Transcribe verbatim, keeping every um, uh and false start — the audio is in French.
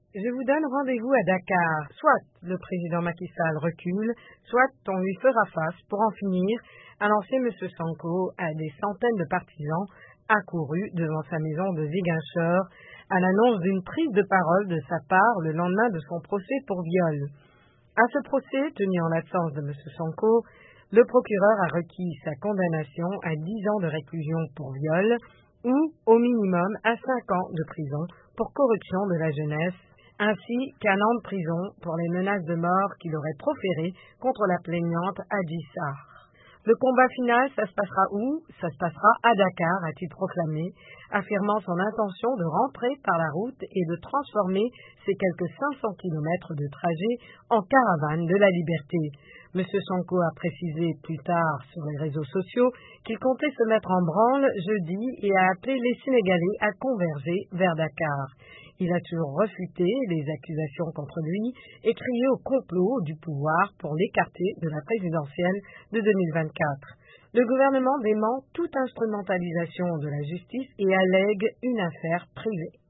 Je vous donne rendez-vous à Dakar. Soit le président Macky Sall recule, soit on lui fera face pour en finir, a lancé M. Sonko à des centaines de partisans accourus devant sa maison de Ziguinchor à l'annonce d'une prise de parole de sa part le lendemain de son procès pour viol. À ce procès, tenu en l'absence de M. Sonko, le procureur a requis sa condamnation à dix ans de réclusion pour viol ou, au minimum, à cinq ans de prison pour corruption de la jeunesse, ainsi qu'un an de prison pour les menaces de mort qu'il aurait proférées contre la plaignante Adji Sarr. Le combat final, ça se passera où? Ça se passera à Dakar, a-t-il proclamé, affirmant son intention de rentrer par la route et de transformer ces quelques cinq cents kilomètres de trajet en caravane de la liberté. M. Sonko a précisé plus tard sur les réseaux sociaux qu'il comptait se mettre en branle jeudi et a appelé les Sénégalais à converger vers Dakar. Il a toujours refuté les accusations contre lui et crié au complot du pouvoir pour l'écarter de la présidentielle de deux mille vingt-quatre. Le gouvernement dément toute instrumentalisation de la justice et allègue une affaire privée.